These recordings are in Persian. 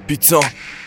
بیتام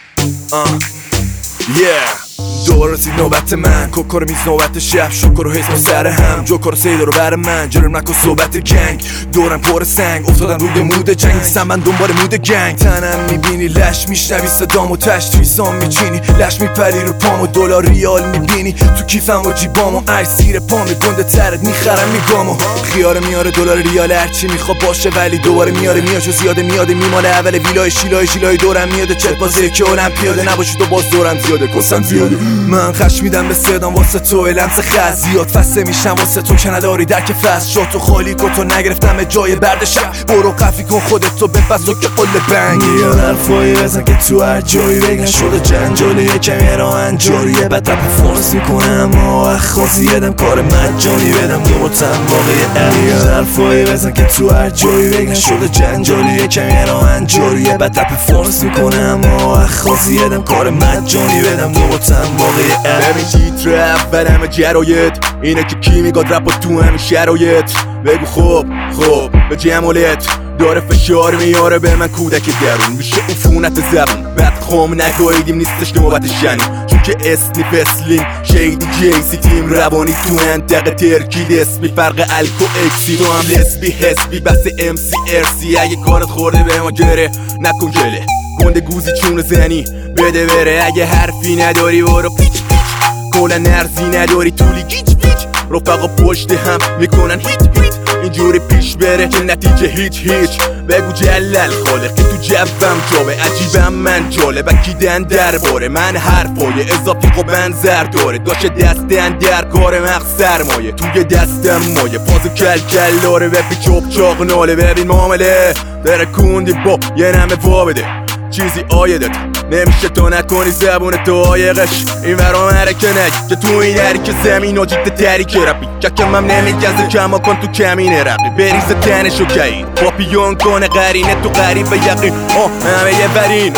دوباره رسید نوبت من، کوکا رو میز نوبت شب، شکر و حس سر هم، جوکا رو سیدا رو بر من، جرم نکن صحبت گنگ، دورم پر سنگ، افتادم روی مود جنگ، نیستم من دنبال مود گنگ، تنم میبینی لش میشنوی صدام و تش توی سام میچینی، لش میپری رو پام و دلار ریال میبینی تو کیفم و جیبام و عکس زیر پام گنده ترت میخرم میگام و خیاره میاره دلار ریال هرچی میخواد باشه، ولی دوباره میاره میاد زیاده میاده میماله اول ویلای شیلای دورم میاده چت بازی که اولم پیاده نباشی تو باز دورم زیاده کسم زیاده، من خش میدم به صدام واسه تو لمس خز زیاد فسته میشم واسه تو که نداری درک فصل شد تو خالی کن تو نگرفتم جای برد شب، برو قفی کن خودت تو بپس و که قل بنگ یاد حرفایی بزن که تو هر جایی بگن شده جنجالی کمی را انجاریه بعد پرفورس میکنم و خاصی یدم کار مجانی بدم دوتم واقعی یاد حرفایی بزن که تو هر جایی بگن شده جنجالی کمی را انجاریه بعد پرفورس میکنم و خاصی یدم کار مجانی بدم دوتم واقعی ببین تیتر اول همه جرایت اینه که کی میگاد رپ تو همین شرایط بگو خوب به جمالت داره فشار میاره به من کودک درون میشه عفونت زبون بعد خام نگاهیدیم نیستش نوبت شنون چون که اسمی فسلیم شیدی جیسی تیم روانی تو منطقه ترکید اسمی فرق الکو اکسی تو هم لسبی حسبی بس امسی ارسی اگه کارت خورده به ما گره نکن گله گنده گوزی چون زنی بده بره اگه حرفی نداری برو پیچ کلا نرزی نداری طولی گیچ رفقا پشت هم میکنن هیت اینجوری پیش بره که نتیجه هیچ بگو جلل خالق که تو جبم جابه عجیبم من جالبه کیدن درباره من حرفای اضافی خب بنظر داره داشت دستن در کار مغز سرمایه توی دستم مایه فاز کل داره و پیچوب چاق ناله ببین معامله بره کندی با یه نمه وا بده چیزی آیدت نمیشه تو نکنی زبون تو آیقش این ورا مرکه نگی که تو این دری که زمین و جیت تری که رپی ککم هم نمیگزه کما کن تو کمین رقی بریز تنشو کهید پاپیون کنه قرینه تو قریب یقین همه یه برین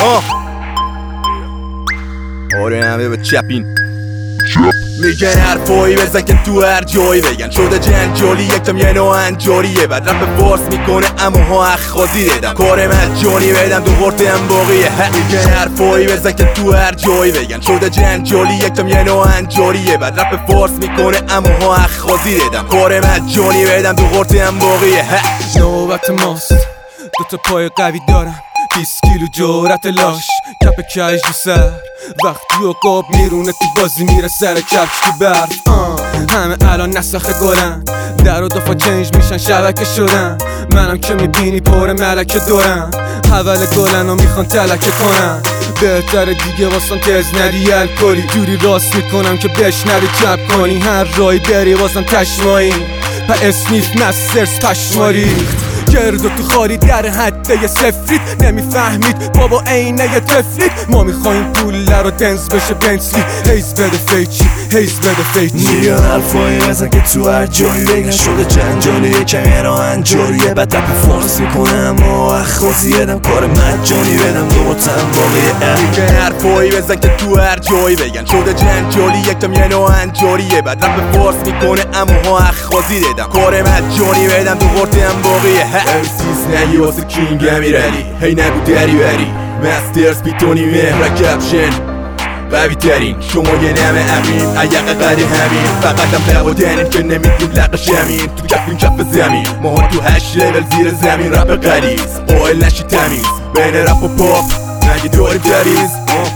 آره همه به چپین میگن حرفایی بزن که تو هر جایی بگن شده جنجالی یکم یه نوع انجاریه بعد رپ فارس میکنه اما ها اخخازی دیدم کار مجانی بدم تو قرطه هم باقیه میگن حرفایی بزن که تو هر جایی بگن شده جنجالی یکم یه نوع انجاریه بعد رپ فارس میکنه اما ها اخخازی دیدم کار مجانی بدم تو قرطه هم باقیه نوبت ماست دوتا پای قوی دارم 20 کیلو جورت لاش کپ کج رو سر وقتی و قاب میرونه تو بازی میره سر کفش تو برف همه الان نسخه گلن در و دفعه چنج میشن شبکه شدن منم که میبینی پر ملکه دورم اول گلن و میخوان تلکه کنن بهتر دیگه واسم تز ندی الکلی جوری راست میکنم که بشنوی چپ کنی هر رای بری واسم تشمایی و اسنیف مسترز پشماری گرد و تو خاری در حده سفرید نمیفهمید بابا اینه یه تفرید ما میخواییم پول رو دنز بشه بنسلی هیز بده فیچی میگن حرفایی بزن که تو هر جایی بگن شده جنجالی کمی را انجاریه بعد رپ فارس میکنم و اخخازی یدم کار مجانی بدم دوتم واقعی میگن حرفایی بزن که تو هر جایی بگن شده جنجالی یکم یه نوع انجاریه بعد رپ فارس میکنه اما ها اخخازی دیدم کار مجانی بدم تو قرطه هم باقیه امسیز نگی واسه کینگ امیرعلی هی نگو دری بری مسترز بیتونی مهر کپشن قوی ترین شما یه نمه امین ایق قدی همین فقط هم لب و دنیم که نمیدیم لقش امین تو کفین کف زمین ماها تو 8 لیول زیر زمین رپ قلیز قائل نشی تمیز بین رپ و پاپ نگی داریم دریز